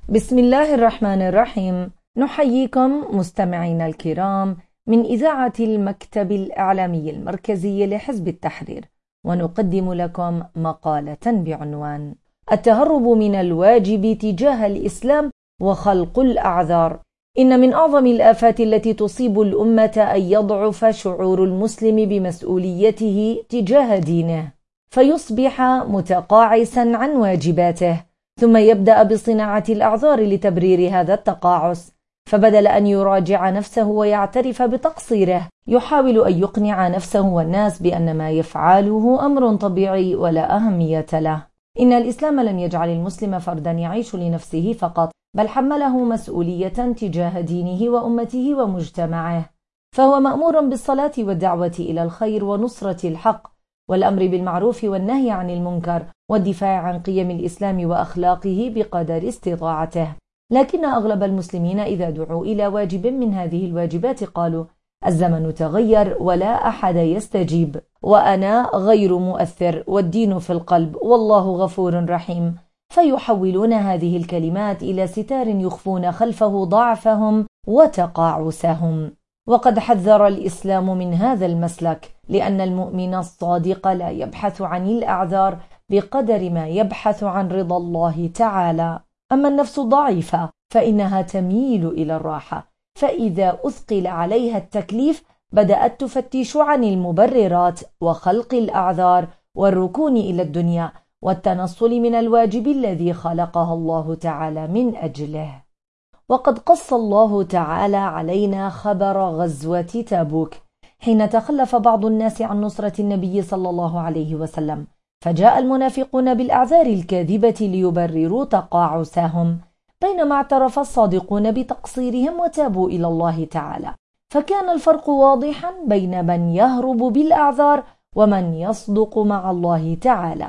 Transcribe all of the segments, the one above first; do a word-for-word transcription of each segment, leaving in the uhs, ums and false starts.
بسم الله الرحمن الرحيم. نحييكم مستمعينا الكرام من إذاعة المكتب الإعلامي المركزي لحزب التحرير، ونقدم لكم مقالة بعنوان التهرب من الواجب تجاه الإسلام وخلق الأعذار. إن من أعظم الآفات التي تصيب الأمة أن يضعف شعور المسلم بمسؤوليته تجاه دينه، فيصبح متقاعسا عن واجباته، ثم يبدأ بصناعة الأعذار لتبرير هذا التقاعس، فبدل أن يراجع نفسه ويعترف بتقصيره يحاول أن يقنع نفسه والناس بأن ما يفعله أمر طبيعي ولا أهمية له. إن الإسلام لم يجعل المسلم فردا يعيش لنفسه فقط، بل حمله مسؤولية تجاه دينه وأمته ومجتمعه، فهو مأمور بالصلاة والدعوة إلى الخير ونصرة الحق والأمر بالمعروف والنهي عن المنكر والدفاع عن قيم الإسلام وأخلاقه بقدر استطاعته. لكن أغلب المسلمين إذا دعوا إلى واجب من هذه الواجبات قالوا: الزمن تغير ولا أحد يستجيب، وأنا غير مؤثر، والدين في القلب، والله غفور رحيم، فيحولون هذه الكلمات إلى ستار يخفون خلفه ضعفهم وتقاعسهم. وقد حذر الإسلام من هذا المسلك، لأن المؤمن الصادق لا يبحث عن الأعذار بقدر ما يبحث عن رضا الله تعالى. أما النفس ضعيفة فإنها تميل إلى الراحة، فإذا أثقل عليها التكليف بدأت تفتش عن المبررات وخلق الأعذار والركون إلى الدنيا والتنصل من الواجب الذي خلقها الله تعالى من أجله. وقد قص الله تعالى علينا خبر غزوة تبوك، حين تخلف بعض الناس عن نصرة النبي صلى الله عليه وسلم، فجاء المنافقون بالأعذار الكاذبة ليبرروا تقاعسهم، بينما اعترف الصادقون بتقصيرهم وتابوا إلى الله تعالى. فكان الفرق واضحا بين من يهرب بالأعذار ومن يصدق مع الله تعالى.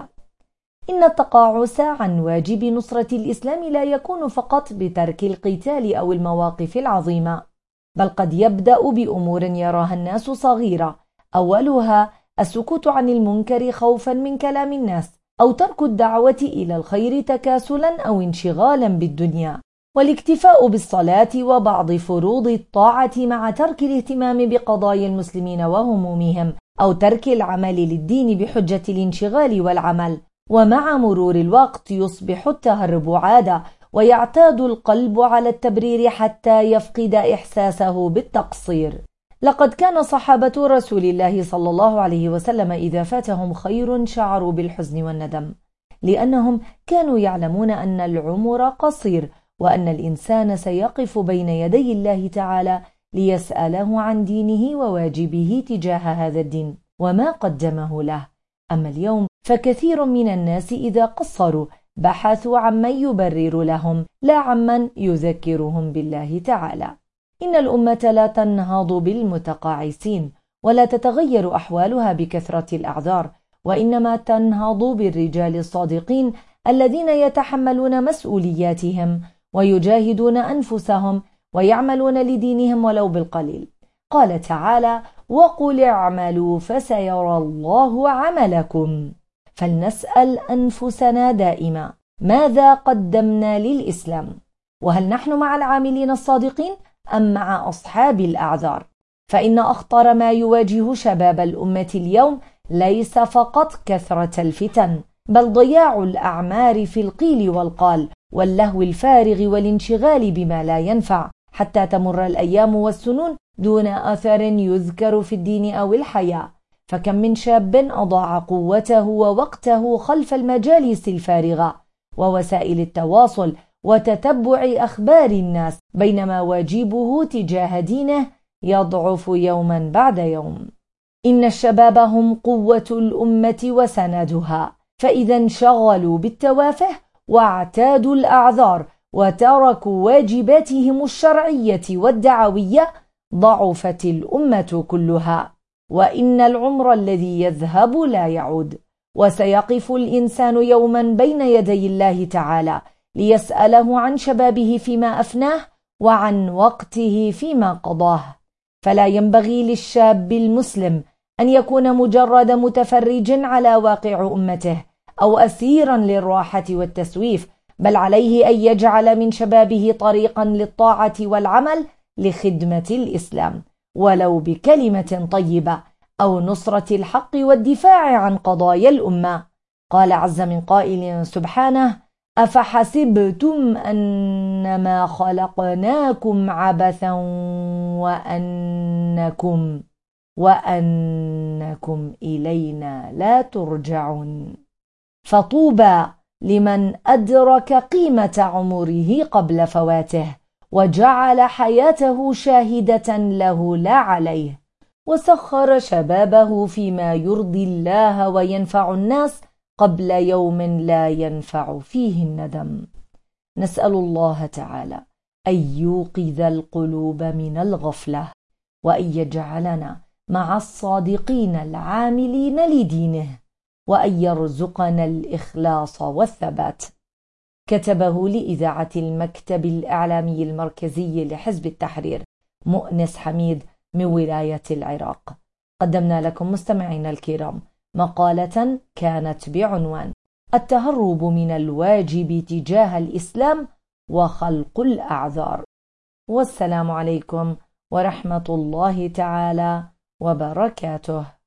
إن التقاعس عن واجب نصرة الإسلام لا يكون فقط بترك القتال أو المواقف العظيمة، بل قد يبدأ بأمور يراها الناس صغيرة، أولها السكوت عن المنكر خوفا من كلام الناس، أو ترك الدعوة إلى الخير تكاسلا أو انشغالا بالدنيا، والاكتفاء بالصلاة وبعض فروض الطاعة مع ترك الاهتمام بقضايا المسلمين وهمومهم، أو ترك العمل للدين بحجة الانشغال والعمل. ومع مرور الوقت يصبح التهرب عادة، ويعتاد القلب على التبرير حتى يفقد إحساسه بالتقصير. لقد كان صحابة رسول الله صلى الله عليه وسلم إذا فاتهم خير شعروا بالحزن والندم، لأنهم كانوا يعلمون أن العمر قصير، وأن الإنسان سيقف بين يدي الله تعالى ليسأله عن دينه وواجبه تجاه هذا الدين وما قدمه له. أما اليوم فكثير من الناس إذا قصروا بحثوا عمن يبرر لهم، لا عمن يذكرهم بالله تعالى. إن الأمة لا تنهض بالمتقاعسين، ولا تتغير أحوالها بكثرة الأعذار، وإنما تنهض بالرجال الصادقين الذين يتحملون مسؤولياتهم ويجاهدون أنفسهم ويعملون لدينهم ولو بالقليل. قال تعالى: وقل اعملوا فسيرى الله عملكم. فلنسأل أنفسنا دائما: ماذا قدمنا للإسلام؟ وهل نحن مع العاملين الصادقين أم مع أصحاب الأعذار؟ فإن أخطر ما يواجه شباب الأمة اليوم ليس فقط كثرة الفتن، بل ضياع الأعمار في القيل والقال واللهو الفارغ والانشغال بما لا ينفع، حتى تمر الأيام والسنون دون أثر يذكر في الدين أو الحياة. فكم من شاب أضاع قوته ووقته خلف المجالس الفارغة ووسائل التواصل وتتبع أخبار الناس، بينما واجبه تجاه دينه يضعف يوما بعد يوم. إن الشباب هم قوة الأمة وسندها، فإذا انشغلوا بالتوافه واعتادوا الأعذار وتركوا واجباتهم الشرعية والدعوية ضعفت الأمة كلها. وإن العمر الذي يذهب لا يعود، وسيقف الإنسان يوما بين يدي الله تعالى ليسأله عن شبابه فيما أفناه وعن وقته فيما قضاه. فلا ينبغي للشاب المسلم أن يكون مجرد متفرج على واقع أمته أو أسيرا للراحة والتسويف، بل عليه أن يجعل من شبابه طريقا للطاعة والعمل لخدمة الإسلام، ولو بكلمة طيبة أو نصرة الحق والدفاع عن قضايا الأمة. قال عز من قائل سبحانه: أفحسبتم أنما خلقناكم عبثا وأنكم وأنكم إلينا لا ترجعون. فطوبى لمن أدرك قيمة عمره قبل فواته، وجعل حياته شاهدة له لا عليه، وسخر شبابه فيما يرضي الله وينفع الناس قبل يوم لا ينفع فيه الندم. نسأل الله تعالى أن يوقظ القلوب من الغفلة، وأن يجعلنا مع الصادقين العاملين لدينه، وأن يرزقنا الإخلاص والثبات. كتبه لإذاعة المكتب الإعلامي المركزي لحزب التحرير مؤنس حميد من ولاية العراق. قدمنا لكم مستمعينا الكرام مقالة كانت بعنوان: التهرب من الواجب تجاه الإسلام وخلق الأعذار. والسلام عليكم ورحمة الله تعالى وبركاته.